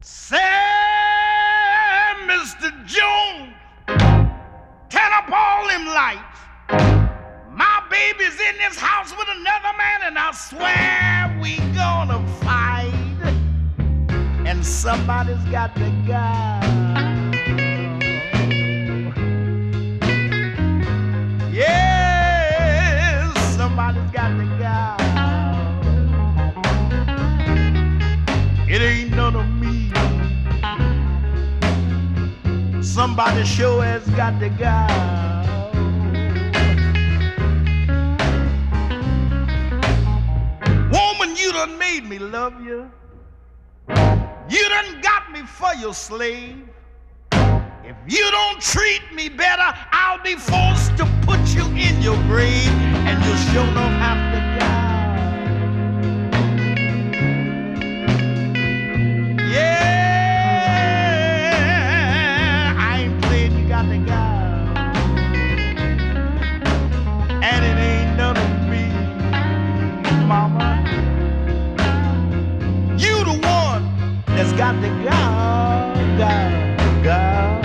Say, Mr. Jones, turn up all them lights. My baby's in this house with another man, and I swear we gonna fight. And somebody's got to go. Yes, somebody's got to go. It ain't none of me. Somebody sure has got to go. Woman, you done made me love you. You done got me for your slave. If you don't treat me better, I'll be forced to put you in your grave, and you'll sure enough have to go. Yeah, I ain't playing, you got to go. And it ain't none of me, mama. You the one that's got to go, go, go.